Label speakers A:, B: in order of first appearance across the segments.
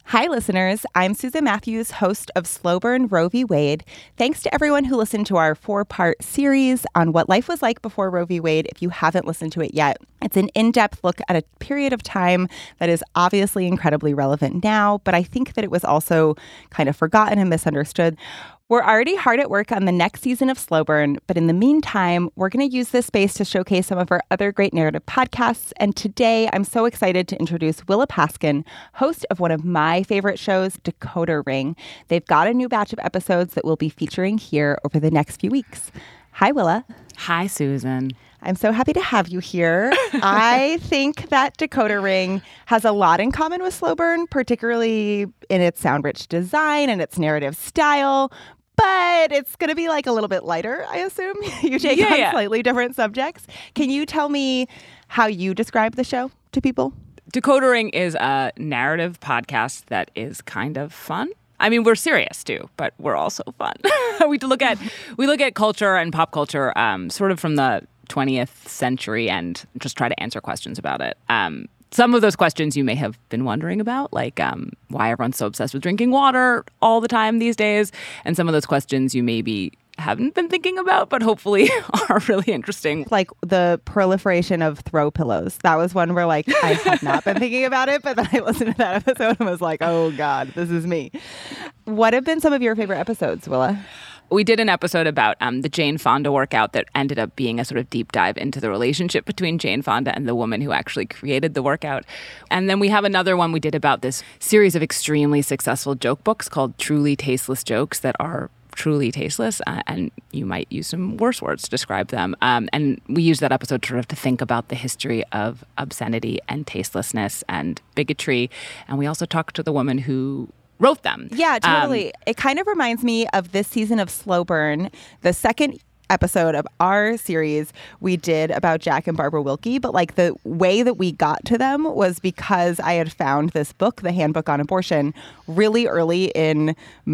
A: Hi, listeners. I'm Susan Matthews, host of Slow Burn Roe v. Wade. Thanks to everyone who listened to our 4-part series on what life was like before Roe v. Wade. If you haven't listened to it yet, it's an in-depth look at a period of time that is obviously incredibly relevant now, but I think that it was also kind of forgotten and misunderstood. We're already hard at work on the next season of Slow Burn, but in the meantime, we're going to use this space to showcase some of our other great narrative podcasts. And today, I'm so excited to introduce Willa Paskin, host of one of my favorite shows, Decoder Ring. They've got a new batch of episodes that we'll be featuring here over the next few weeks. Hi, Willa.
B: Hi, Susan.
A: I'm so happy to have you here. I think that Decoder Ring has a lot in common with Slow Burn, particularly in its sound-rich design and its narrative style. But it's going to be like a little bit lighter, I assume. You take on slightly different subjects. Can you tell me how you describe the show to people?
B: Decoder Ring is a narrative podcast that is kind of fun. I mean, we're serious too, but we're also fun. we look at culture and pop culture sort of from the 20th century and just try to answer questions about it. Some of those questions you may have been wondering about, like why everyone's so obsessed with drinking water all the time these days. And some of those questions you maybe haven't been thinking about, but hopefully are really interesting.
A: Like the proliferation of throw pillows. That was one where like I had not been thinking about it, but then I listened to that episode and was like, oh God, this is me. What have been some of your favorite episodes, Willa?
B: We did an episode about the Jane Fonda workout that ended up being a sort of deep dive into the relationship between Jane Fonda and the woman who actually created the workout. And then we have another one we did about this series of extremely successful joke books called Truly Tasteless Jokes that are truly tasteless, and you might use some worse words to describe them. And we used that episode sort of to think about the history of obscenity and tastelessness and bigotry. And we also talked to the woman who wrote them.
A: Yeah, totally. It kind of reminds me of this season of Slow Burn, the second episode of our series we did about Jack and Barbara Wilkie, but like the way that we got to them was because I had found this book, The Handbook on Abortion, really early in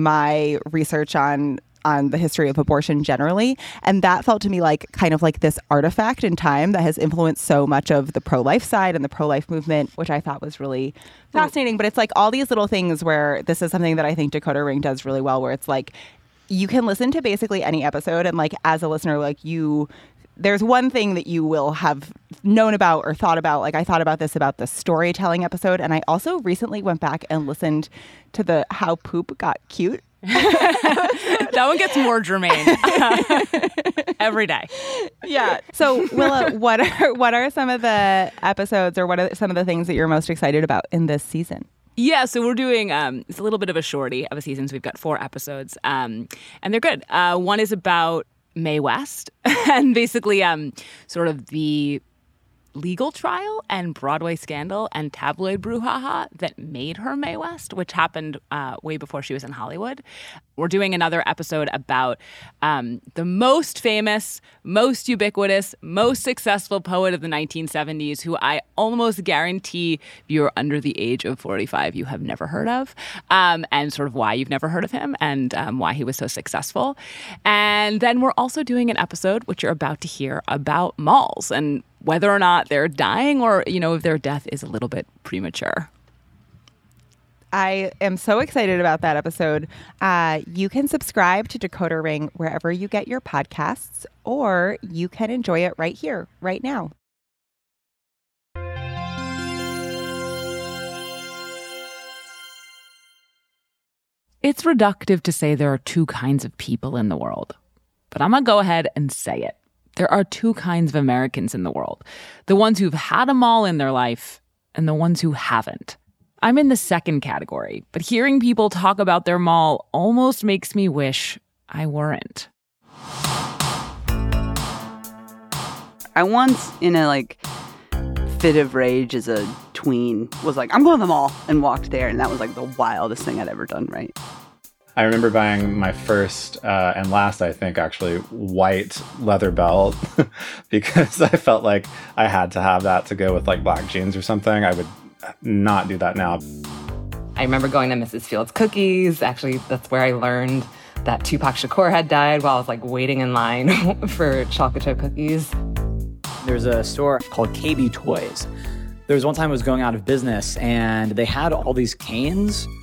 A: my research on the history of abortion generally. And that felt to me like kind of like this artifact in time that has influenced so much of the pro-life side and the pro-life movement, which I thought was really fascinating. But it's like all these little things where this is something that I think Decoder Ring does really well, where it's like you can listen to basically any episode and like as a listener, like there's one thing that you will have known about or thought about. Like I thought about this about the storytelling episode. And I also recently went back and listened to the How Poop Got Cute.
B: That one gets more germane every day.
A: Yeah. So, Willa, what are some of the episodes or what are some of the things that you're most excited about in this season?
B: Yeah, so we're doing, it's a little bit of a shorty of a season. So we've got 4 episodes and they're good. One is about Mae West and basically sort of the legal trial and Broadway scandal and tabloid brouhaha that made her Mae West, which happened way before she was in Hollywood. We're doing another episode about the most famous, most ubiquitous, most successful poet of the 1970s, who I almost guarantee if you're under the age of 45, you have never heard of, and sort of why you've never heard of him and why he was so successful. And then we're also doing an episode, which you're about to hear, about malls and whether or not they're dying or, you know, if their death is a little bit premature.
A: I am so excited about that episode. You can subscribe to Decoder Ring wherever you get your podcasts, or you can enjoy it right here, right now.
B: It's reductive to say there are 2 kinds of people in the world, but I'm going to go ahead and say it. There are 2 kinds of Americans in the world. The ones who've had a mall in their life and the ones who haven't. I'm in the second category, but hearing people talk about their mall almost makes me wish I weren't.
C: I once, in a fit of rage as a tween, was like, I'm going to the mall, and walked there, and that was the wildest thing I'd ever done, right?
D: I remember buying my first and last, I think, actually, white leather belt because I felt like I had to have that to go with black jeans or something. I would not do that now.
E: I remember going to Mrs. Fields Cookies. Actually, that's where I learned that Tupac Shakur had died while I was waiting in line for chocolate chip cookies.
F: There's a store called KB Toys. There was one time it was going out of business and they had all these canes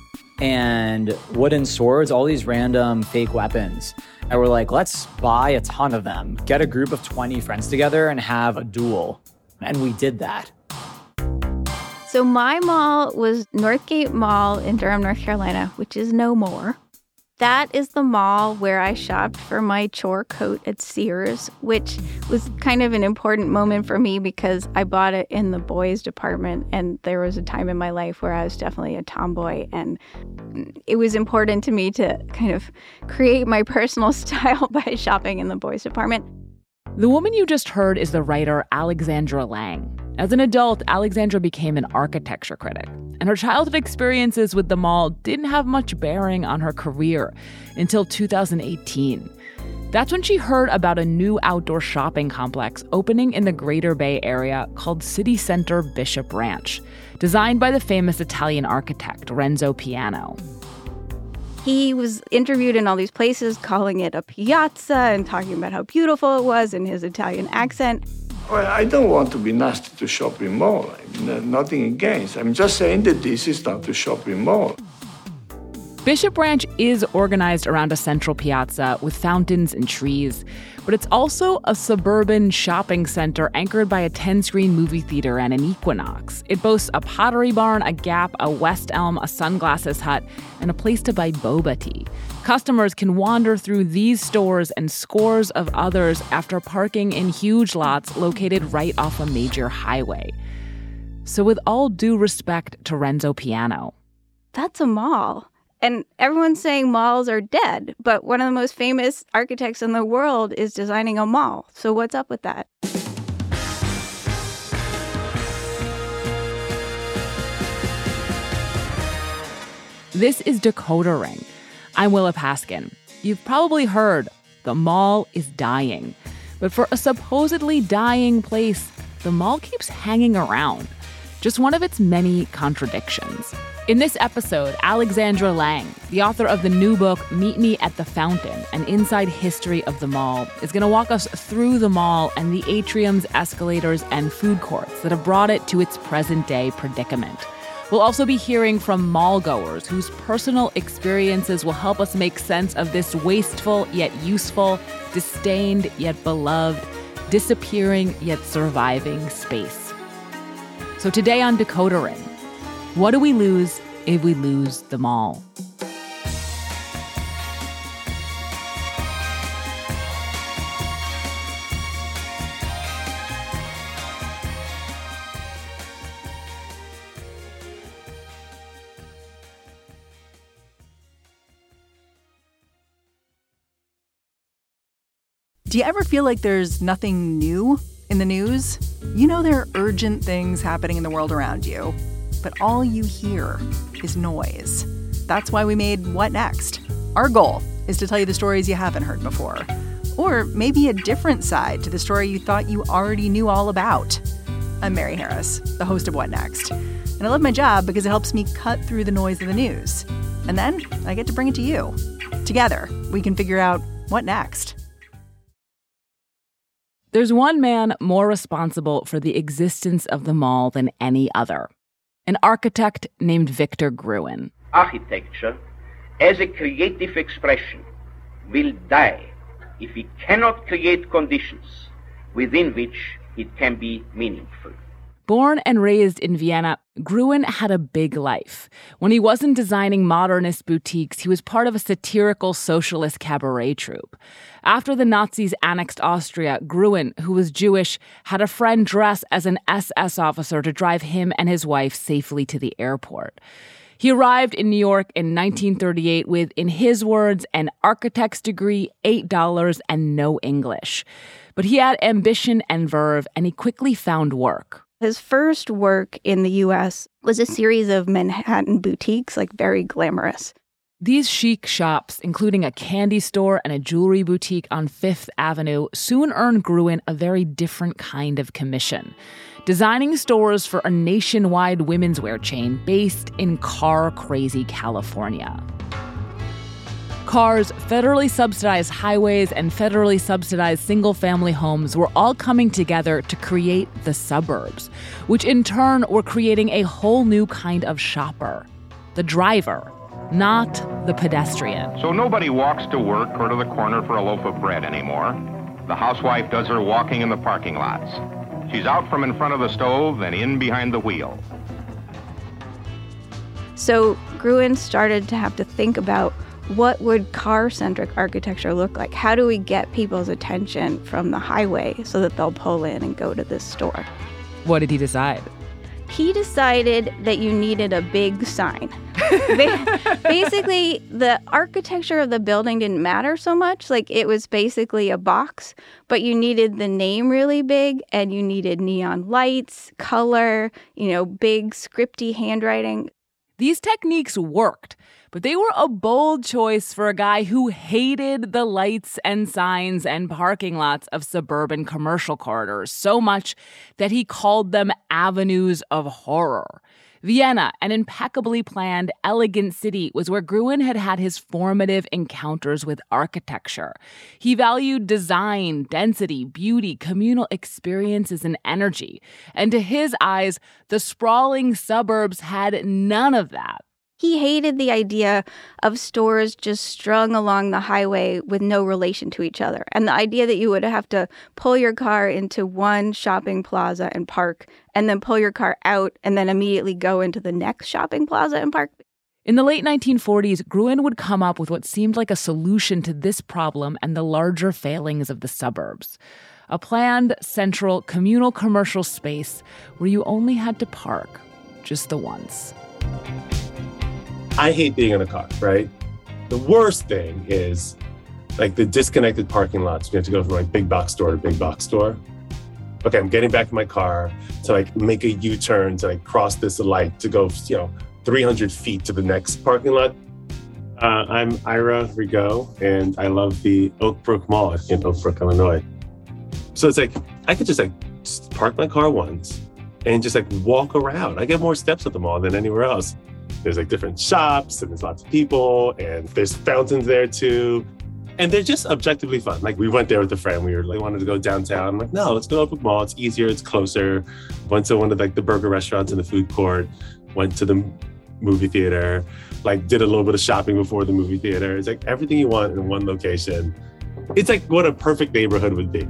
F: and wooden swords, all these random fake weapons. And we're like, let's buy a ton of them, get a group of 20 friends together and have a duel. And we did that.
G: So my mall was Northgate Mall in Durham, North Carolina, which is no more. That is the mall where I shopped for my chore coat at Sears, which was kind of an important moment for me because I bought it in the boys department. And there was a time in my life where I was definitely a tomboy. And it was important to me to kind of create my personal style by shopping in the boys department.
B: The woman you just heard is the writer Alexandra Lang. As an adult, Alexandra became an architecture critic, and her childhood experiences with the mall didn't have much bearing on her career until 2018. That's when she heard about a new outdoor shopping complex opening in the Greater Bay Area called City Center Bishop Ranch, designed by the famous Italian architect Renzo Piano.
G: He was interviewed in all these places, calling it a piazza and talking about how beautiful it was in his Italian accent.
H: Well, I don't want to be nasty to shopping mall. Nothing against. I'm just saying that this is not a shopping mall.
B: Bishop Ranch is organized around a central piazza with fountains and trees, but it's also a suburban shopping center anchored by a 10-screen movie theater and an Equinox. It boasts a Pottery Barn, a Gap, a West Elm, a Sunglasses Hut, and a place to buy boba tea. Customers can wander through these stores and scores of others after parking in huge lots located right off a major highway. So with all due respect to Renzo Piano,
G: that's a mall. And everyone's saying malls are dead, but one of the most famous architects in the world is designing a mall. So what's up with that?
B: This is Decoder Ring. I'm Willa Paskin. You've probably heard the mall is dying. But for a supposedly dying place, the mall keeps hanging around. Just one of its many contradictions. In this episode, Alexandra Lang, the author of the new book, Meet Me at the Fountain, An Inside History of the Mall, is going to walk us through the mall and the atriums, escalators, and food courts that have brought it to its present-day predicament. We'll also be hearing from mall-goers whose personal experiences will help us make sense of this wasteful yet useful, disdained yet beloved, disappearing yet surviving space. So today on Decoder Ring, what do we lose if we lose the mall?
I: Do you ever feel like there's nothing new in the news? You know there are urgent things happening in the world around you, but all you hear is noise. That's why we made What Next? Our goal is to tell you the stories you haven't heard before, or maybe a different side to the story you thought you already knew all about. I'm Mary Harris, the host of What Next, and I love my job because it helps me cut through the noise of the news. And then I get to bring it to you. Together, we can figure out what next.
B: There's one man more responsible for the existence of the mall than any other. An architect named Victor Gruen.
J: Architecture, as a creative expression, will die if it cannot create conditions within which it can be meaningful.
B: Born and raised in Vienna, Gruen had a big life. When he wasn't designing modernist boutiques, he was part of a satirical socialist cabaret troupe. After the Nazis annexed Austria, Gruen, who was Jewish, had a friend dress as an SS officer to drive him and his wife safely to the airport. He arrived in New York in 1938 with, in his words, an architect's degree, $8, and no English. But he had ambition and verve, and he quickly found work.
G: His first work in the U.S. was a series of Manhattan boutiques, like very glamorous.
B: These chic shops, including a candy store and a jewelry boutique on Fifth Avenue, soon earned Gruen a very different kind of commission. Designing stores for a nationwide women's wear chain based in car-crazy California. Cars, federally subsidized highways, and federally subsidized single-family homes were all coming together to create the suburbs, which in turn were creating a whole new kind of shopper, the driver. not the pedestrian.
K: So nobody walks to work or to the corner for a loaf of bread anymore. The housewife does her walking in the parking lots. She's out from in front of the stove and in behind the wheel.
G: So Gruen started to have to think about what would car-centric architecture look like? How do we get people's attention from the highway so that they'll pull in and go to this store?
B: What did he decide?
G: He decided that you needed a big sign. Basically, the architecture of the building didn't matter so much. Like, it was basically a box, but you needed the name really big, and you needed neon lights, color, big scripty handwriting.
B: These techniques worked, but they were a bold choice for a guy who hated the lights and signs and parking lots of suburban commercial corridors so much that he called them avenues of horror. Vienna, an impeccably planned, elegant city, was where Gruen had had his formative encounters with architecture. He valued design, density, beauty, communal experiences, and energy. And to his eyes, the sprawling suburbs had none of that.
G: He hated the idea of stores just strung along the highway with no relation to each other. And the idea that you would have to pull your car into one shopping plaza and park, and then pull your car out and then immediately go into the next shopping plaza and park.
B: In the late 1940s, Gruen would come up with what seemed like a solution to this problem and the larger failings of the suburbs. A planned, central, communal commercial space where you only had to park just the once.
L: I hate being in a car, right? The worst thing is like the disconnected parking lots. You have to go from like big box store to big box store. Okay, I'm getting back in my car to like make a U-turn to like cross this light to go, 300 feet to the next parking lot. I'm Ira Rigaud, and I love the Oak Brook Mall in Oak Brook, Illinois. So it's like, I could just park my car once and just like walk around. I get more steps at the mall than anywhere else. There's like different shops and there's lots of people and there's fountains there too. And they're just objectively fun. Like we went there with a friend. We wanted to go downtown. I'm like, no, let's go to Oak Brook Mall. It's easier. It's closer. Went to one of like the burger restaurants in the food court. Went to the movie theater. Like did a little bit of shopping before the movie theater. It's like everything you want in one location. It's like what a perfect neighborhood would be.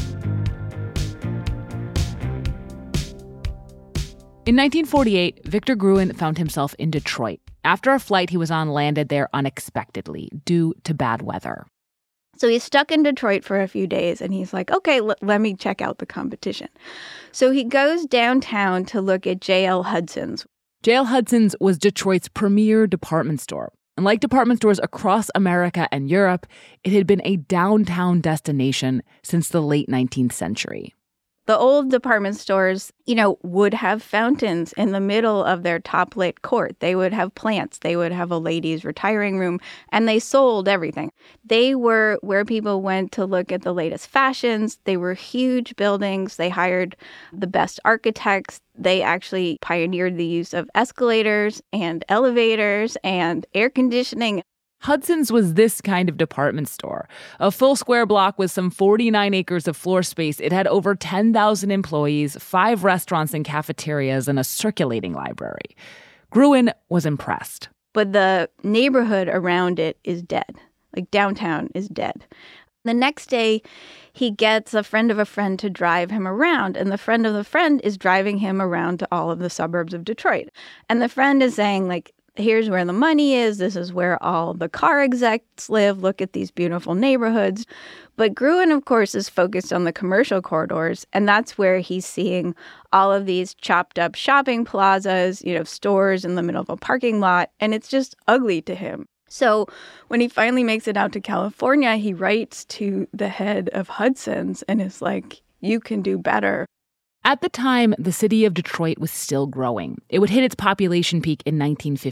B: In 1948, Victor Gruen found himself in Detroit. After a flight he was on landed there unexpectedly due to bad weather.
G: So he's stuck in Detroit for a few days, and he's like, okay, let me check out the competition. So he goes downtown to look at J.L. Hudson's.
B: J.L. Hudson's was Detroit's premier department store. And like department stores across America and Europe, it had been a downtown destination since the late 19th century.
G: The old department stores, would have fountains in the middle of their top-lit court. They would have plants. They would have a ladies' retiring room, and they sold everything. They were where people went to look at the latest fashions. They were huge buildings. They hired the best architects. They actually pioneered the use of escalators and elevators and air conditioning.
B: Hudson's was this kind of department store. A full square block with some 49 acres of floor space. It had over 10,000 employees, 5 restaurants and cafeterias, and a circulating library. Gruen was impressed.
G: But the neighborhood around it is dead. Like downtown is dead. The next day, he gets a friend of a friend to drive him around, and the friend of the friend is driving him around to all of the suburbs of Detroit. And the friend is saying, here's where the money is. This is where all the car execs live. Look at these beautiful neighborhoods. But Gruen, of course, is focused on the commercial corridors, and that's where he's seeing all of these chopped up shopping plazas, stores in the middle of a parking lot, and it's just ugly to him. So when he finally makes it out to California, he writes to the head of Hudson's and is like, you can do better.
B: At the time, the city of Detroit was still growing. It would hit its population peak in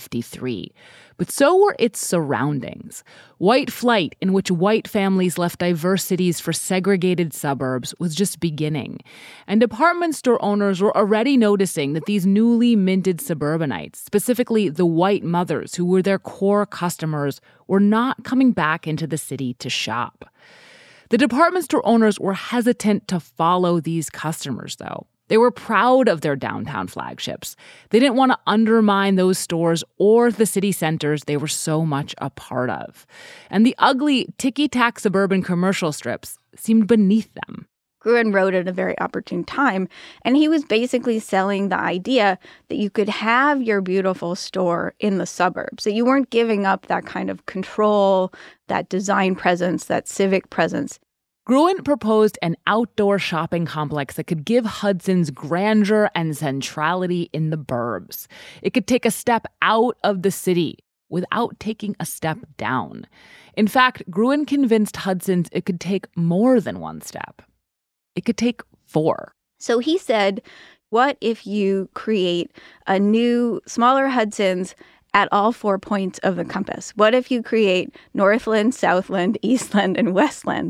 B: 1953. But so were its surroundings. White flight, in which white families left diverse cities for segregated suburbs, was just beginning. And department store owners were already noticing that these newly minted suburbanites, specifically the white mothers who were their core customers, were not coming back into the city to shop. The department store owners were hesitant to follow these customers, though. They were proud of their downtown flagships. They didn't want to undermine those stores or the city centers they were so much a part of. And the ugly, ticky-tack suburban commercial strips seemed beneath them.
G: Gruen wrote at a very opportune time, and he was basically selling the idea that you could have your beautiful store in the suburbs, that you weren't giving up that kind of control, that design presence, that civic presence.
B: Gruen proposed an outdoor shopping complex that could give Hudson's grandeur and centrality in the burbs. It could take a step out of the city without taking a step down. In fact, Gruen convinced Hudson's it could take more than one step. It could take 4.
G: So he said, what if you create a new, smaller Hudson's at all 4 points of the compass? What if you create Northland, Southland, Eastland, and Westland?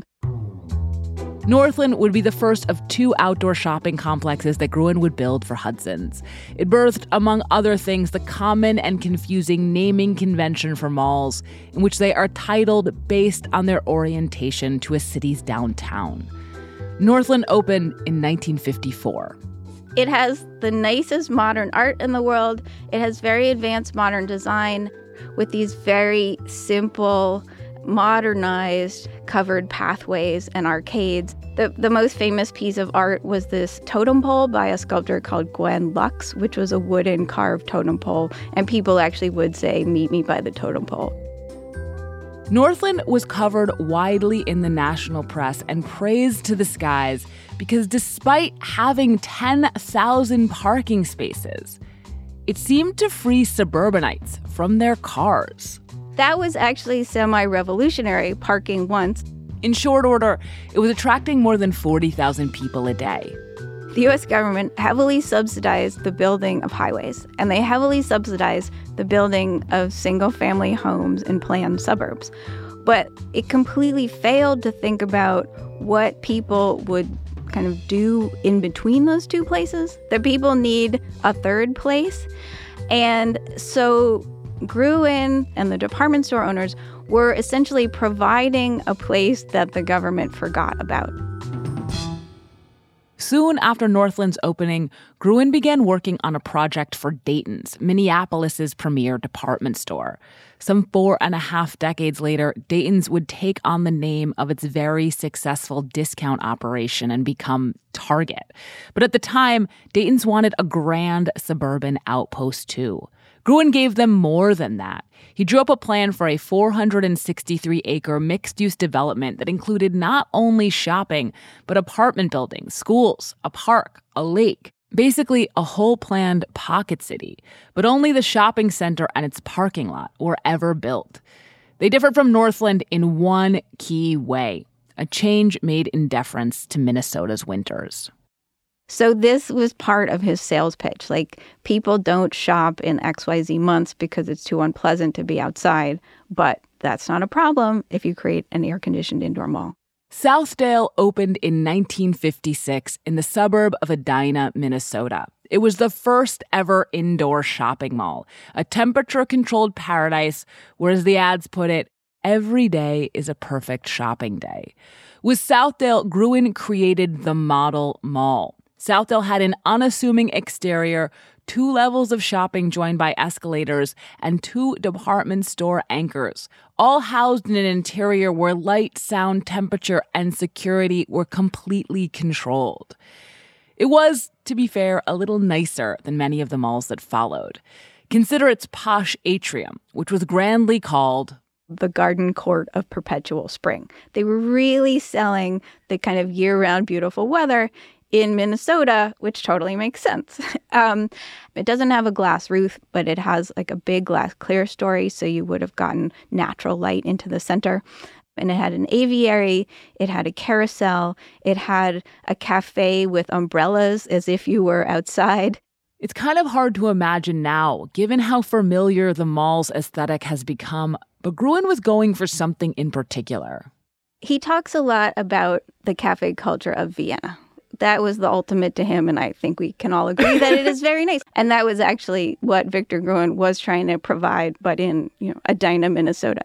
B: Northland would be the first of 2 outdoor shopping complexes that Gruen would build for Hudson's. It birthed, among other things, the common and confusing naming convention for malls, in which they are titled based on their orientation to a city's downtown. Northland opened in 1954.
G: It has the nicest modern art in the world. It has very advanced modern design with these very simple, modernized covered pathways and arcades. The most famous piece of art was this totem pole by a sculptor called Gwen Lux, which was a wooden carved totem pole. And people actually would say, "Meet me by the totem pole."
B: Northland was covered widely in the national press and praised to the skies because despite having 10,000 parking spaces, it seemed to free suburbanites from their cars.
G: That was actually semi-revolutionary, parking once.
B: In short order, it was attracting more than 40,000 people a day.
G: The U.S. government heavily subsidized the building of highways, and they heavily subsidized the building of single-family homes in planned suburbs. But it completely failed to think about what people would kind of do in between those two places. The people need a third place. And so Gruen and the department store owners were essentially providing a place that the government forgot about.
B: Soon after Northland's opening, Gruen began working on a project for Dayton's, Minneapolis's premier department store. Some 4.5 decades later, Dayton's would take on the name of its very successful discount operation and become Target. But at the time, Dayton's wanted a grand suburban outpost too. Gruen gave them more than that. He drew up a plan for a 463-acre mixed-use development that included not only shopping, but apartment buildings, schools, a park, a lake, basically a whole planned pocket city. But only the shopping center and its parking lot were ever built. They differed from Northland in one key way, a change made in deference to Minnesota's winters.
G: So this was part of his sales pitch. Like, people don't shop in XYZ months because it's too unpleasant to be outside. But that's not a problem if you create an air-conditioned indoor mall.
B: Southdale opened in 1956 in the suburb of Edina, Minnesota. It was the first ever indoor shopping mall, a temperature-controlled paradise where, as the ads put it, every day is a perfect shopping day. With Southdale, Gruen created the model mall. Southdale had an unassuming exterior, 2 levels of shopping joined by escalators, and 2 department store anchors, all housed in an interior where light, sound, temperature, and security were completely controlled. It was, to be fair, a little nicer than many of the malls that followed. Consider its posh atrium, which was grandly called
G: the Garden Court of Perpetual Spring. They were really selling the kind of year-round beautiful weather in Minnesota, which totally makes sense. It doesn't have a glass roof, but it has like a big glass clear story, so you would have gotten natural light into the center. And it had an aviary, it had a carousel, it had a cafe with umbrellas as if you were outside.
B: It's kind of hard to imagine now, given how familiar the mall's aesthetic has become, but Gruen was going for something in particular.
G: He talks a lot about the cafe culture of Vienna. That was the ultimate to him, and I think we can all agree that it is very nice. And that was actually what Victor Gruen was trying to provide, but in, Edina, Minnesota.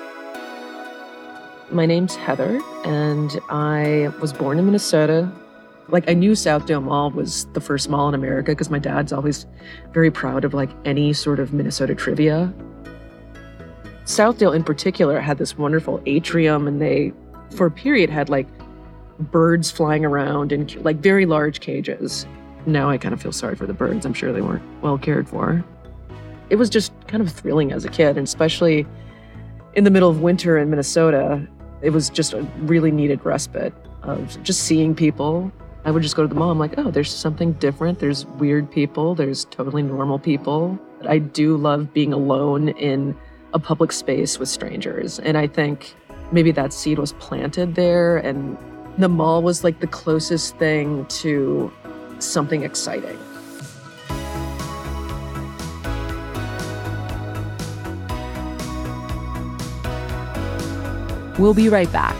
M: My name's Heather, and I was born in Minnesota, Like, I knew Southdale Mall was the first mall in America because my dad's always very proud of, like, any sort of Minnesota trivia. Southdale in particular had this wonderful atrium, and they, for a period, had, like, birds flying around in, like, very large cages. Now I kind of feel sorry for the birds. I'm sure they weren't well cared for. It was just kind of thrilling as a kid, and especially in the middle of winter in Minnesota, it was just a really needed respite of just seeing people. I would just go to the mall. I'm like, oh, there's something different. There's weird people. There's totally normal people. I do love being alone in a public space with strangers. And I think maybe that seed was planted there. And the mall was like the closest thing to something exciting.
B: We'll be right back.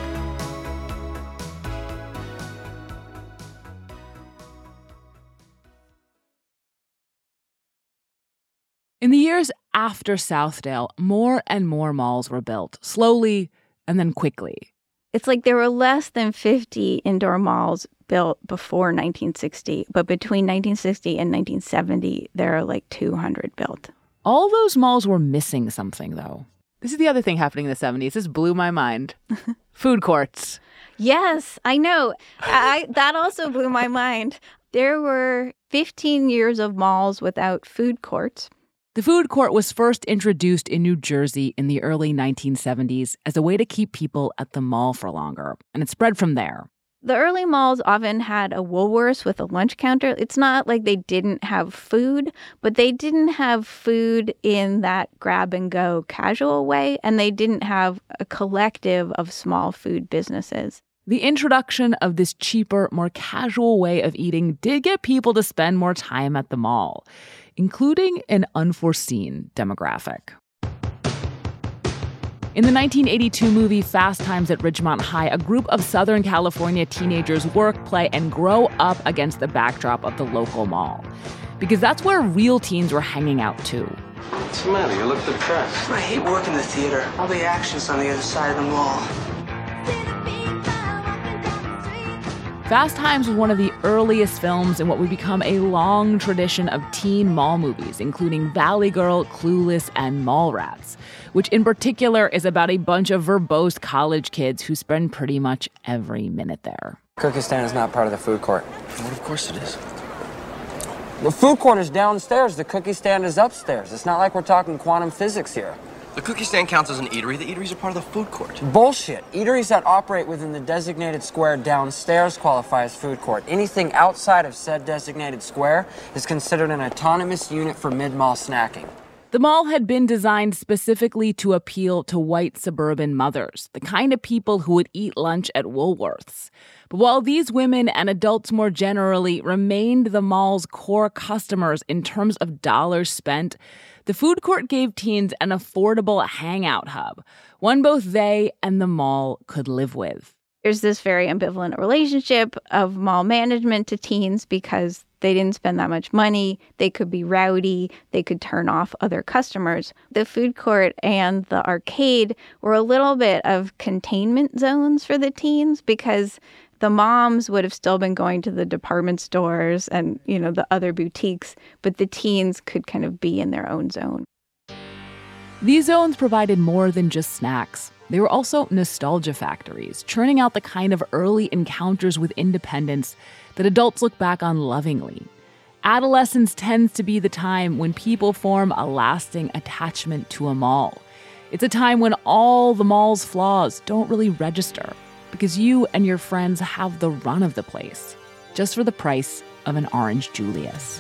B: In the years after Southdale, more and more malls were built, slowly and then quickly.
G: It's like there were less than 50 indoor malls built before 1960, but between 1960 and 1970, there are like 200 built.
B: All those malls were missing something, though. This is the other thing happening in the 70s. This blew my mind. Food courts.
G: Yes, I know. That also blew my mind. There were 15 years of malls without food courts.
B: The food court was first introduced in New Jersey in the early 1970s as a way to keep people at the mall for longer, and it spread from there.
G: The early malls often had a Woolworths with a lunch counter. It's not like they didn't have food, but they didn't have food in that grab-and-go casual way, and they didn't have a collective of small food businesses.
B: The introduction of this cheaper, more casual way of eating did get people to spend more time at the mall, including an unforeseen demographic. In the 1982 movie Fast Times at Ridgemont High, a group of Southern California teenagers work, play, and grow up against the backdrop of the local mall. Because that's where real teens were hanging out too.
N: What's the matter? You look depressed.
O: I hate working the theater. All the action's on the other side of the mall.
B: Fast Times was one of the earliest films in what would become a long tradition of teen mall movies, including Valley Girl, Clueless, and Mallrats, which in particular is about a bunch of verbose college kids who spend pretty much every minute there.
P: Cookie stand is not part of the food court.
N: Well, of course it is.
P: The food court is downstairs. The cookie stand is upstairs. It's not like we're talking quantum physics here.
N: The cookie stand counts as an eatery. The eateries are part of the food court.
P: Bullshit. Eateries that operate within the designated square downstairs qualify as food court. Anything outside of said designated square is considered an autonomous unit for mid-mall snacking.
B: The mall had been designed specifically to appeal to white suburban mothers, the kind of people who would eat lunch at Woolworths. But while these women and adults more generally remained the mall's core customers in terms of dollars spent, the food court gave teens an affordable hangout hub, one both they and the mall could live with.
G: There's this very ambivalent relationship of mall management to teens because they didn't spend that much money. They could be rowdy. They could turn off other customers. The food court and the arcade were a little bit of containment zones for the teens because the moms would have still been going to the department stores and, the other boutiques, but the teens could kind of be in their own zone.
B: These zones provided more than just snacks. They were also nostalgia factories, churning out the kind of early encounters with independence that adults look back on lovingly. Adolescence tends to be the time when people form a lasting attachment to a mall. It's a time when all the mall's flaws don't really register because you and your friends have the run of the place, just for the price of an Orange Julius.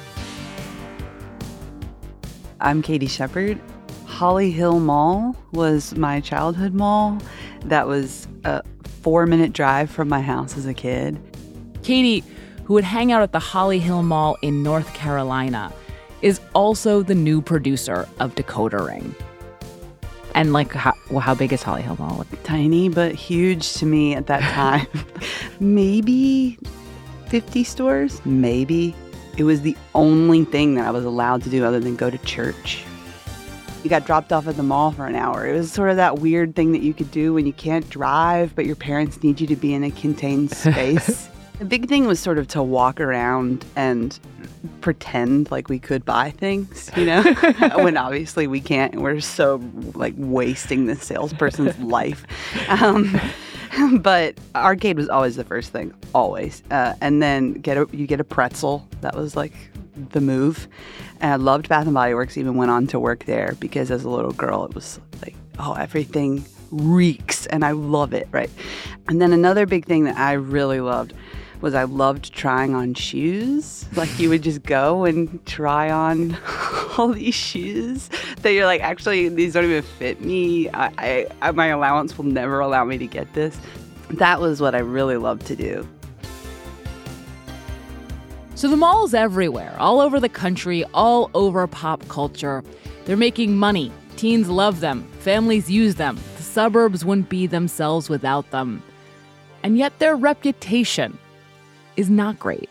C: I'm Katie Shepard. Holly Hill Mall was my childhood mall. That was a 4-minute drive from my house as a kid.
B: Katie, who would hang out at the Holly Hill Mall in North Carolina, is also the new producer of Decoder Ring. And how big is Holly Hill Mall?
C: Tiny, but huge to me at that time. Maybe 50 stores, maybe. It was the only thing that I was allowed to do other than go to church. You got dropped off at the mall for an hour. It was sort of that weird thing that you could do when you can't drive, but your parents need you to be in a contained space. The big thing was sort of to walk around and pretend like we could buy things, you know, when obviously we can't. And we're so like wasting the salesperson's life. But arcade was always the first thing, always. And then you get a pretzel. That was like the move. And I loved Bath & Body Works, even went on to work there because as a little girl, it was like, oh, everything reeks and I love it, right? And then another big thing that I really loved was I loved trying on shoes. Like you would just go and try on all these shoes that you're like, actually, these don't even fit me. My allowance will never allow me to get this. That was what I really loved to do.
B: So the mall's everywhere, all over the country, all over pop culture. They're making money. Teens love them. Families use them. The suburbs wouldn't be themselves without them. And yet their reputation is not great.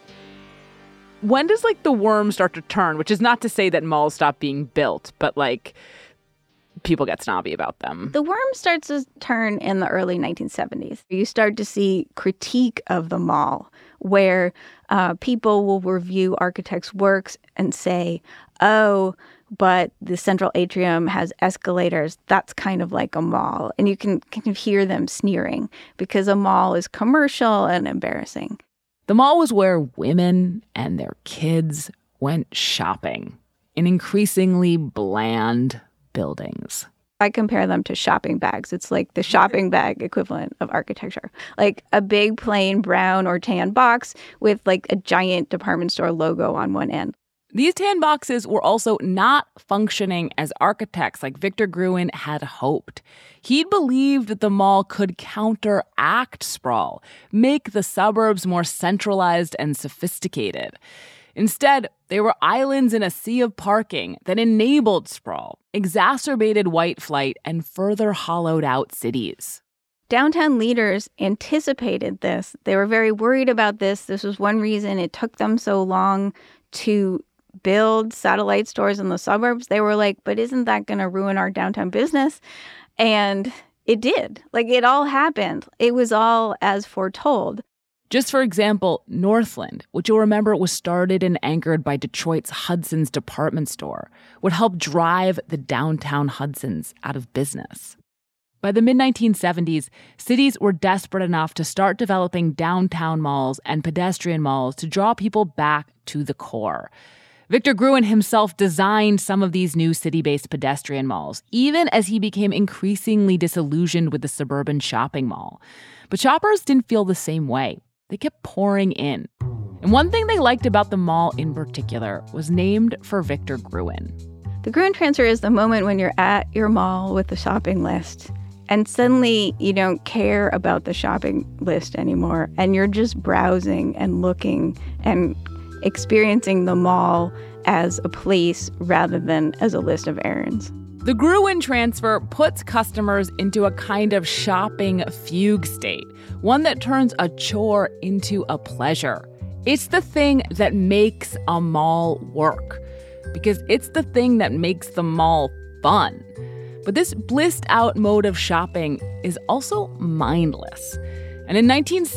B: When does the worm start to turn? Which is not to say that malls stop being built, but people get snobby about them.
G: The worm starts to turn in the early 1970s. You start to see critique of the mall where people will review architects' works and say, oh, but the central atrium has escalators. That's kind of like a mall. And you can kind of hear them sneering because a mall is commercial and embarrassing.
B: The mall was where women and their kids went shopping in increasingly bland buildings.
G: I compare them to shopping bags. It's like the shopping bag equivalent of architecture. Like a big plain brown or tan box with a giant department store logo on one end.
B: These tan boxes were also not functioning as architects like Victor Gruen had hoped. He believed that the mall could counteract sprawl, make the suburbs more centralized and sophisticated. Instead, they were islands in a sea of parking that enabled sprawl, exacerbated white flight, and further hollowed out cities.
G: Downtown leaders anticipated this. They were very worried about this. This was one reason it took them so long to build satellite stores in the suburbs. They were like, but isn't that going to ruin our downtown business? And it did. It all happened. It was all as foretold.
B: Just for example, Northland, which you'll remember was started and anchored by Detroit's Hudson's department store, would help drive the downtown Hudsons out of business. By the mid-1970s, cities were desperate enough to start developing downtown malls and pedestrian malls to draw people back to the core. Victor Gruen himself designed some of these new city-based pedestrian malls, even as he became increasingly disillusioned with the suburban shopping mall. But shoppers didn't feel the same way. They kept pouring in. And one thing they liked about the mall in particular was named for Victor Gruen.
G: The Gruen transfer is the moment when you're at your mall with the shopping list, and suddenly you don't care about the shopping list anymore, and you're just browsing and looking and experiencing the mall as a place rather than as a list of errands.
B: The Gruen transfer puts customers into a kind of shopping fugue state, one that turns a chore into a pleasure. It's the thing that makes a mall work, because it's the thing that makes the mall fun. But this blissed out mode of shopping is also mindless. And in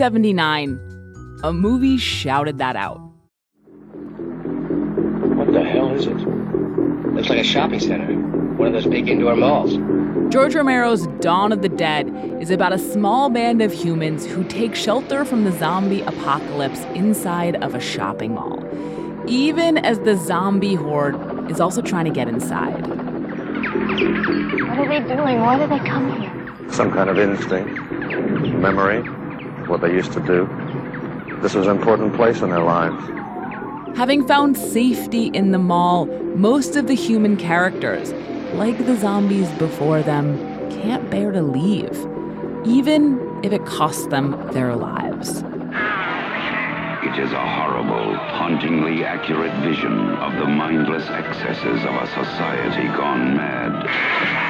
B: 1979, a movie shouted that out.
N: What the hell is it? Looks like a shopping center. One of those big indoor malls.
B: George Romero's Dawn of the Dead is about a small band of humans who take shelter from the zombie apocalypse inside of a shopping mall, even as the zombie horde is also trying to get inside.
Q: What are they doing? Why did they come here?
R: Some kind of instinct, memory, what they used to do. This was an important place in their lives.
B: Having found safety in the mall, most of the human characters, like the zombies before them, can't bear to leave, even if it costs them their lives.
S: It is a horrible, hauntingly accurate vision of the mindless excesses of a society gone mad.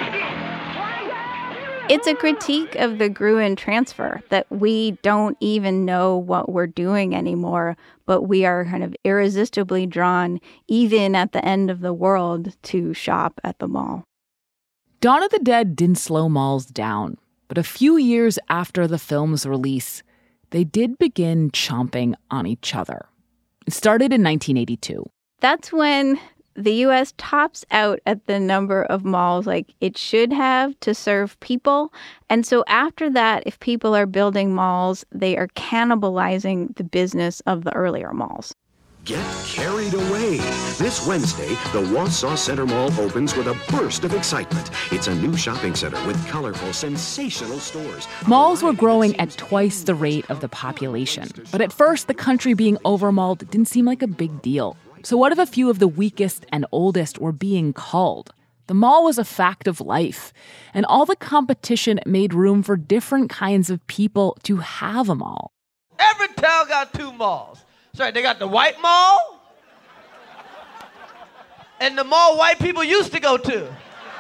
G: It's a critique of the Gruen transfer, that we don't even know what we're doing anymore, but we are kind of irresistibly drawn, even at the end of the world, to shop at the mall.
B: Dawn of the Dead didn't slow malls down, but a few years after the film's release, they did begin chomping on each other. It started in 1982.
G: That's when the U.S. tops out at the number of malls like it should have to serve people. And so after that, if people are building malls, they are cannibalizing the business of the earlier malls.
T: Get carried away. This Wednesday, the Wausau Center Mall opens with a burst of excitement. It's a new shopping center with colorful, sensational stores.
B: Malls were growing at twice the rate of the population. But at first, the country being overmalled didn't seem like a big deal. So what if a few of the weakest and oldest were being culled? The mall was a fact of life, and all the competition made room for different kinds of people to have a mall.
U: Every town got two malls. Sorry, they got the white mall and the mall white people used to go to.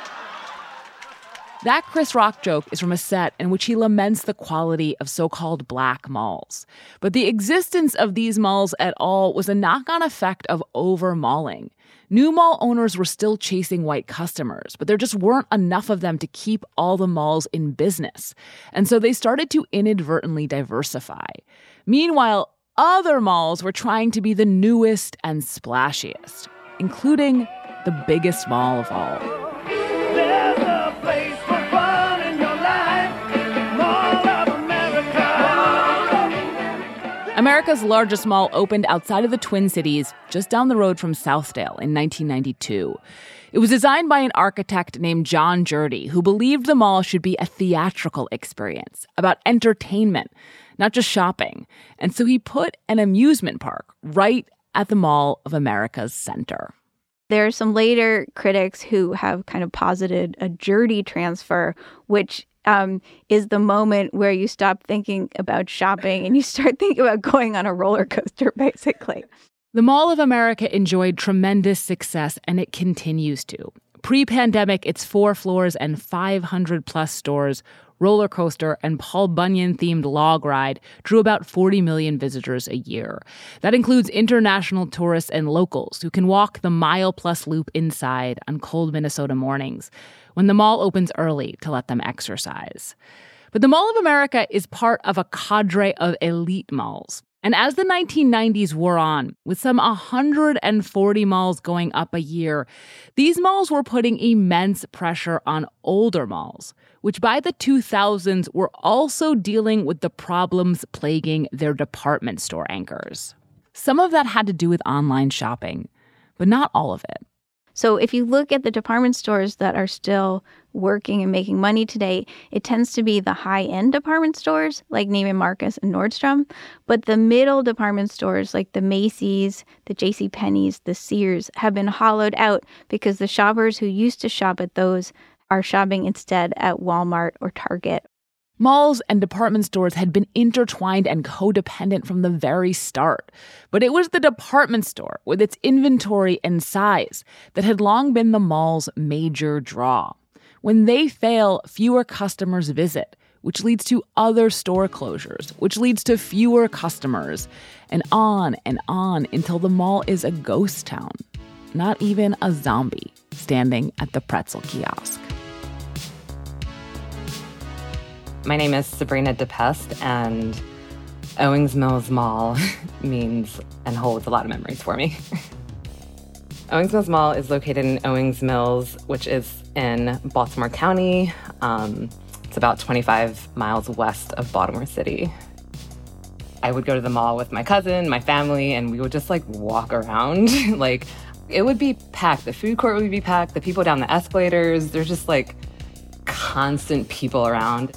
B: That Chris Rock joke is from a set in which he laments the quality of so-called black malls. But the existence of these malls at all was a knock-on effect of over-malling. New mall owners were still chasing white customers, but there just weren't enough of them to keep all the malls in business. And so they started to inadvertently diversify. Meanwhile, other malls were trying to be the newest and splashiest, including the biggest mall of all.
U: There's a place for fun in your life, Mall of America.
B: America's largest mall opened outside of the Twin Cities, just down the road from Southdale in 1992. It was designed by an architect named John Jurdy, who believed the mall should be a theatrical experience, about entertainment, not just shopping. And so he put an amusement park right at the Mall of America's center.
G: There are some later critics who have kind of posited a Jurdy transfer, which is the moment where you stop thinking about shopping and you start thinking about going on a roller coaster, basically.
B: The Mall of America enjoyed tremendous success, and it continues to. Pre-pandemic, its 4 floors and 500-plus stores, roller coaster, and Paul Bunyan-themed log ride drew about 40 million visitors a year. That includes international tourists and locals who can walk the mile-plus loop inside on cold Minnesota mornings, when the mall opens early to let them exercise. But the Mall of America is part of a cadre of elite malls. And as the 1990s wore on, with some 140 malls going up a year, these malls were putting immense pressure on older malls, which by the 2000s were also dealing with the problems plaguing their department store anchors. Some of that had to do with online shopping, but not all of it.
G: So if you look at the department stores that are still working and making money today, it tends to be the high-end department stores like Neiman Marcus and Nordstrom. But the middle department stores like the Macy's, the JCPenney's, the Sears have been hollowed out because the shoppers who used to shop at those are shopping instead at Walmart or Target.
B: Malls and department stores had been intertwined and codependent from the very start. But it was the department store, with its inventory and size, that had long been the mall's major draw. When they fail, fewer customers visit, which leads to other store closures, which leads to fewer customers, and on until the mall is a ghost town. Not even a zombie standing at the pretzel kiosk.
E: My name is Sabrina DePest, and Owings Mills Mall means and holds a lot of memories for me. Owings Mills Mall is located in Owings Mills, which is in Baltimore County. It's about 25 miles west of Baltimore City. I would go to the mall with my cousin, my family, and we would just walk around. It would be packed. The food court would be packed. The people down the escalators, there's just constant people around.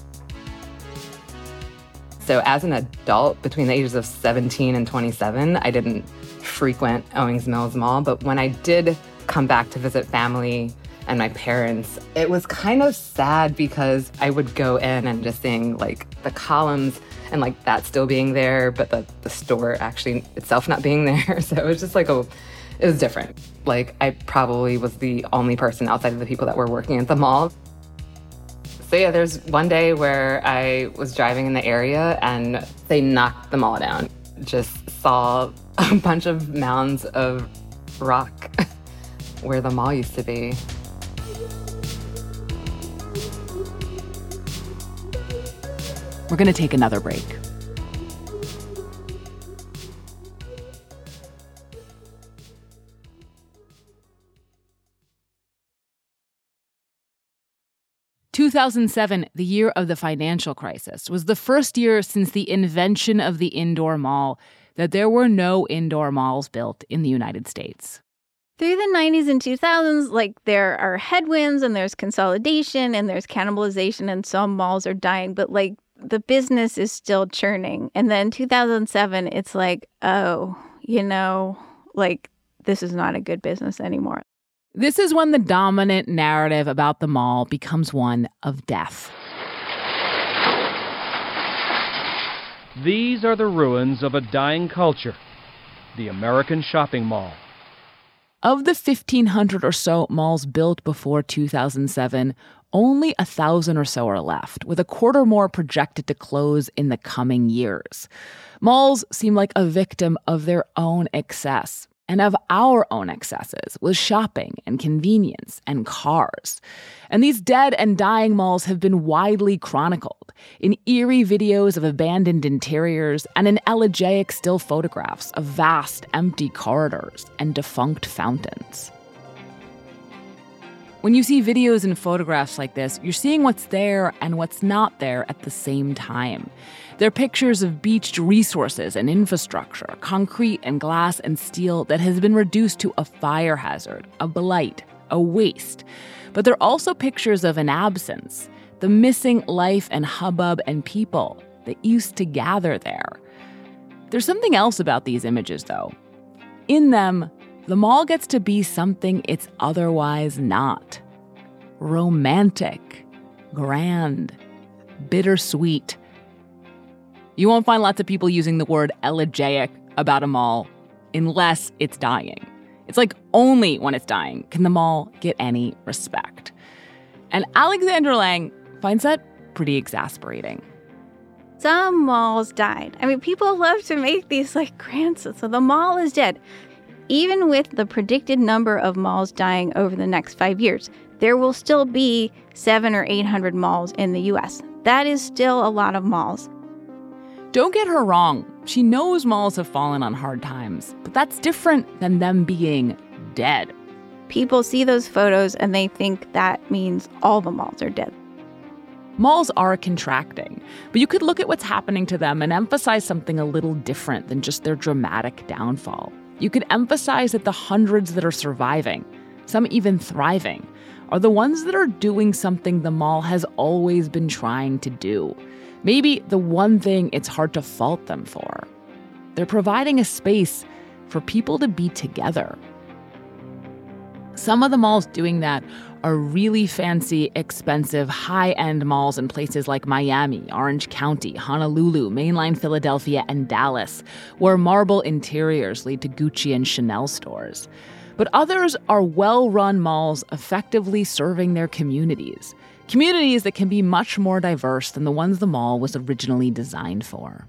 E: So as an adult, between the ages of 17 and 27, I didn't frequent Owings Mills Mall. But when I did come back to visit family and my parents, it was kind of sad because I would go in and just seeing the columns and that still being there, but the store actually itself not being there. So it was just it was different. I probably was the only person outside of the people that were working at the mall. So yeah, there's one day where I was driving in the area and they knocked the mall down. Just saw a bunch of mounds of rock where the mall used to be.
B: We're going to take another break. 2007, the year of the financial crisis, was the first year since the invention of the indoor mall that there were no indoor malls built in the United States.
G: Through the 90s and 2000s, there are headwinds and there's consolidation and there's cannibalization and some malls are dying, but the business is still churning. And then 2007, it's this is not a good business anymore.
B: This is when the dominant narrative about the mall becomes one of death.
A: These are the ruins of a dying culture, the American shopping mall.
B: Of the 1,500 or so malls built before 2007, only 1,000 or so are left, with a quarter more projected to close in the coming years. Malls seem like a victim of their own excess, and of our own excesses with shopping and convenience and cars. And these dead and dying malls have been widely chronicled in eerie videos of abandoned interiors and in elegiac still photographs of vast empty corridors and defunct fountains. When you see videos and photographs like this, you're seeing what's there and what's not there at the same time. They're pictures of beached resources and infrastructure, concrete and glass and steel that has been reduced to a fire hazard, a blight, a waste. But they're also pictures of an absence, the missing life and hubbub and people that used to gather there. There's something else about these images, though. In them, the mall gets to be something it's otherwise not. Romantic, grand, bittersweet. You won't find lots of people using the word elegiac about a mall unless it's dying. It's only when it's dying can the mall get any respect. And Alexandra Lang finds that pretty exasperating.
G: Some malls died. People love to make these grand so the mall is dead. Even with the predicted number of malls dying over the next 5 years, there will still be 700 or 800 malls in the U.S. That is still a lot of malls.
B: Don't get her wrong. She knows malls have fallen on hard times, but that's different than them being dead.
G: People see those photos and they think that means all the malls are dead.
B: Malls are contracting, but you could look at what's happening to them and emphasize something a little different than just their dramatic downfall. You could emphasize that the hundreds that are surviving, some even thriving, are the ones that are doing something the mall has always been trying to do. Maybe the one thing it's hard to fault them for. They're providing a space for people to be together. Some of the malls doing that are really fancy, expensive, high-end malls in places like Miami, Orange County, Honolulu, mainline Philadelphia, and Dallas, where marble interiors lead to Gucci and Chanel stores. But others are well-run malls effectively serving their communities that can be much more diverse than the ones the mall was originally designed for.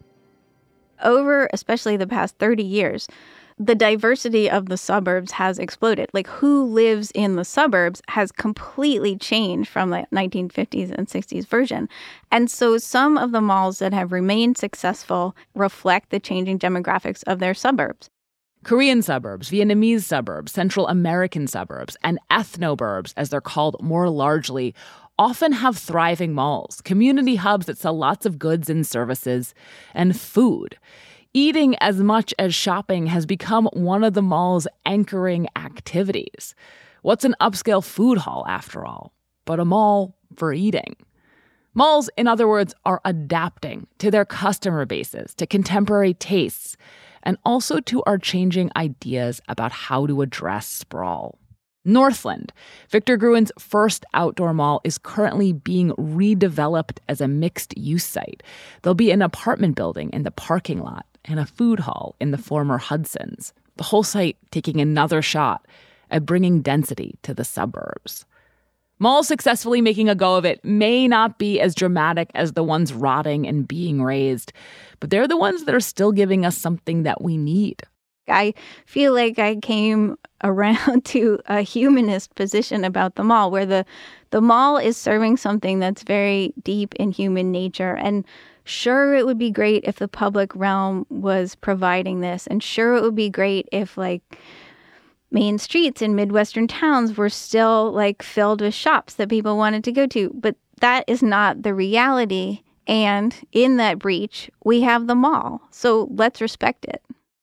G: Over especially the past 30 years, the diversity of the suburbs has exploded. Who lives in the suburbs has completely changed from the 1950s and 60s version. And so some of the malls that have remained successful reflect the changing demographics of their suburbs.
B: Korean suburbs, Vietnamese suburbs, Central American suburbs, and ethnoburbs, as they're called more largely, often have thriving malls, community hubs that sell lots of goods and services, and food. Eating as much as shopping has become one of the mall's anchoring activities. What's an upscale food hall, after all, but a mall for eating? Malls, in other words, are adapting to their customer bases, to contemporary tastes, and also to our changing ideas about how to address sprawl. Northland, Victor Gruen's first outdoor mall, is currently being redeveloped as a mixed-use site. There'll be an apartment building in the parking lot and a food hall in the former Hudson's, the whole site taking another shot at bringing density to the suburbs. Malls successfully making a go of it may not be as dramatic as the ones rotting and being razed, but they're the ones that are still giving us something that we need.
G: I feel like I came around to a humanist position about the mall, where the mall is serving something that's very deep in human nature. And sure, it would be great if the public realm was providing this. And sure, it would be great if main streets in Midwestern towns were still filled with shops that people wanted to go to. But that is not the reality. And in that breach, we have the mall. So let's respect it.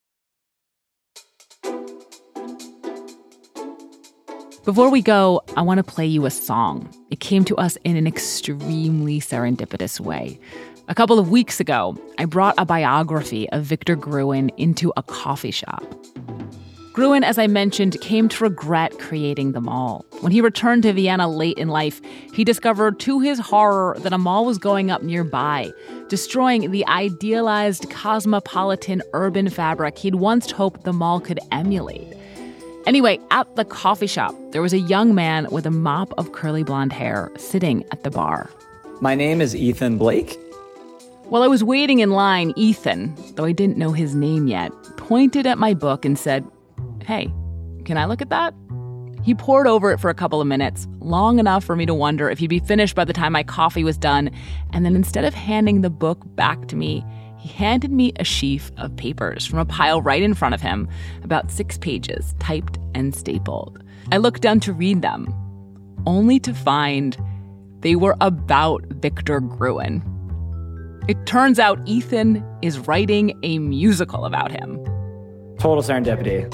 B: Before we go, I want to play you a song. It came to us in an extremely serendipitous way. A couple of weeks ago, I brought a biography of Victor Gruen into a coffee shop. Gruen, as I mentioned, came to regret creating the mall. When he returned to Vienna late in life, he discovered to his horror that a mall was going up nearby, destroying the idealized cosmopolitan urban fabric he'd once hoped the mall could emulate. Anyway, at the coffee shop, there was a young man with a mop of curly blonde hair sitting at the bar.
F: My name is Ethan Blake.
B: While I was waiting in line, Ethan, though I didn't know his name yet, pointed at my book and said, "Hey, can I look at that?" He pored over it for a couple of minutes, long enough for me to wonder if he'd be finished by the time my coffee was done, and then instead of handing the book back to me, he handed me a sheaf of papers from a pile right in front of him, about 6 pages, typed and stapled. I looked down to read them, only to find they were about Victor Gruen. It turns out Ethan is writing a musical about him.
F: Total serendipity.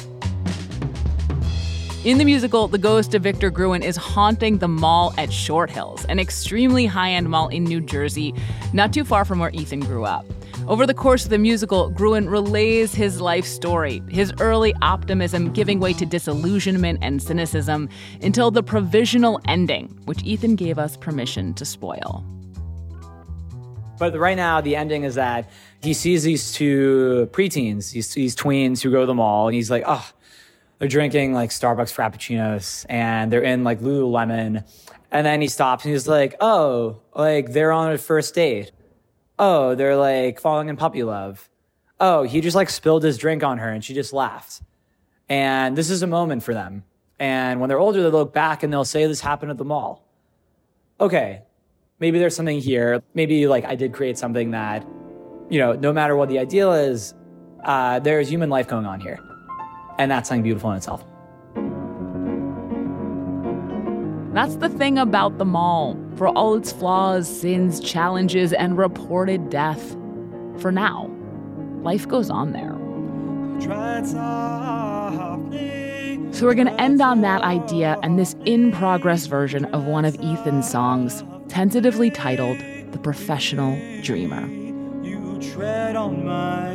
B: In the musical, the ghost of Victor Gruen is haunting the mall at Short Hills, an extremely high-end mall in New Jersey, not too far from where Ethan grew up. Over the course of the musical, Gruen relays his life story, his early optimism giving way to disillusionment and cynicism, until the provisional ending, which Ethan gave us permission to spoil.
F: But right now, the ending is that he sees these 2 preteens, these tweens who go to the mall, and he's like, oh, they're drinking like Starbucks Frappuccinos, and they're in like Lululemon. And then he stops and he's like, oh, like they're on a first date. Oh, they're like falling in puppy love. Oh, he just like spilled his drink on her and she just laughed. And this is a moment for them. And when they're older, they'll look back and they'll say this happened at the mall. Okay, maybe there's something here. Maybe like I did create something that, you know, no matter what the ideal is, there's human life going on here. And that's something beautiful in itself.
B: That's the thing about the mall. For all its flaws, sins, challenges, and reported death, for now, life goes on there. So we're going to end on that idea and this in-progress version of one of Ethan's songs, tentatively titled The Professional Dreamer.
U: You tread on my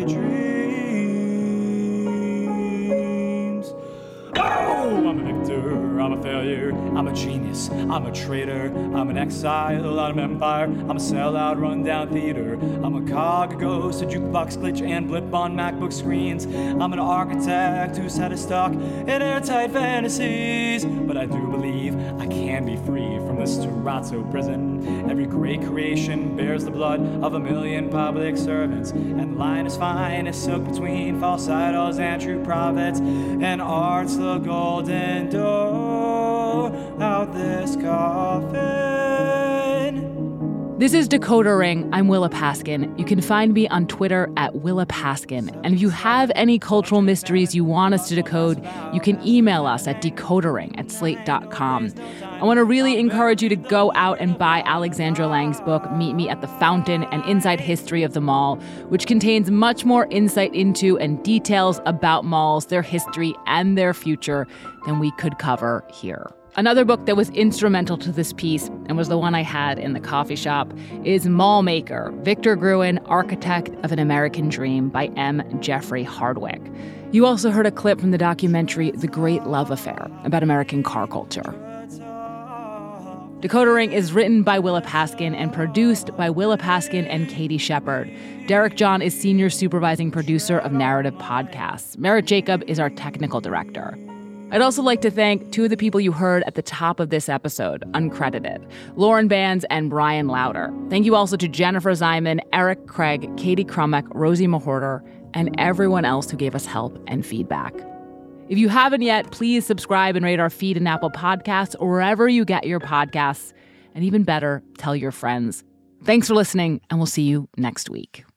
U: dreams. Oh, I'm a victor, I'm a failure, I'm a genius, I'm a traitor, I'm an exile, I'm an empire, I'm a sellout, rundown theater, I'm a cog, a ghost, a jukebox glitch, and blip on MacBook screens. I'm an architect who's had a stock in airtight fantasies, but I do believe I can be free from this Toronto prison. Every great creation bears the blood of a million public servants, and line is fine is soaked between false idols and true prophets, and art's the golden door out this coffin.
B: This is Decoder Ring. I'm Willa Paskin. You can find me on Twitter at Willa Paskin. And if you have any cultural mysteries you want us to decode, you can email us at decodering@slate.com. I want to really encourage you to go out and buy Alexandra Lang's book, Meet Me at the Fountain, An Inside History of the Mall, which contains much more insight into and details about malls, their history, and their future than we could cover here. Another book that was instrumental to this piece, and was the one I had in the coffee shop, is Mall Maker, Victor Gruen, Architect of an American Dream by M. Jeffrey Hardwick. You also heard a clip from the documentary The Great Love Affair about American car culture. Decoder Ring is written by Willa Paskin and produced by Willa Paskin and Katie Shepard. Derek John is senior supervising producer of Narrative Podcasts. Merritt Jacob is our technical director. I'd also like to thank 2 of the people you heard at the top of this episode, uncredited, Lauren Bands and Brian Lauder. Thank you also to Jennifer Ziman, Eric Craig, Katie Crumack, Rosie Mahorter, and everyone else who gave us help and feedback. If you haven't yet, please subscribe and rate our feed in Apple Podcasts or wherever you get your podcasts. And even better, tell your friends. Thanks for listening, and we'll see you next week.